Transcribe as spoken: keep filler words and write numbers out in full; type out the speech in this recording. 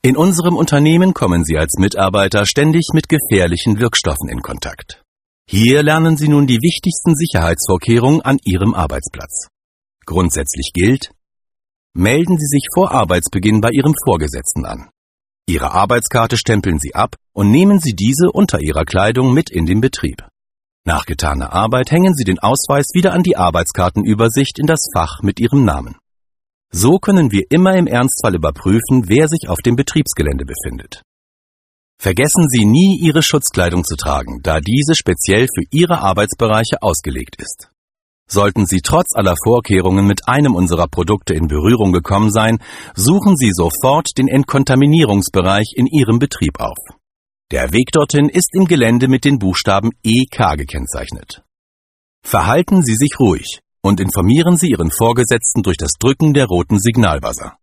In unserem Unternehmen kommen Sie als Mitarbeiter ständig mit gefährlichen Wirkstoffen in Kontakt. Hier lernen Sie nun die wichtigsten Sicherheitsvorkehrungen an Ihrem Arbeitsplatz. Grundsätzlich gilt: Melden Sie sich vor Arbeitsbeginn bei Ihrem Vorgesetzten an. Ihre Arbeitskarte stempeln Sie ab und nehmen Sie diese unter Ihrer Kleidung mit in den Betrieb. Nach getaner Arbeit hängen Sie den Ausweis wieder an die Arbeitskartenübersicht in das Fach mit Ihrem Namen. So können wir immer im Ernstfall überprüfen, wer sich auf dem Betriebsgelände befindet. Vergessen Sie nie, Ihre Schutzkleidung zu tragen, da diese speziell für Ihre Arbeitsbereiche ausgelegt ist. Sollten Sie trotz aller Vorkehrungen mit einem unserer Produkte in Berührung gekommen sein, suchen Sie sofort den Entkontaminierungsbereich in Ihrem Betrieb auf. Der Weg dorthin ist im Gelände mit den Buchstaben E K gekennzeichnet. Verhalten Sie sich ruhig und informieren Sie Ihren Vorgesetzten durch das Drücken der roten Signalbuzzer.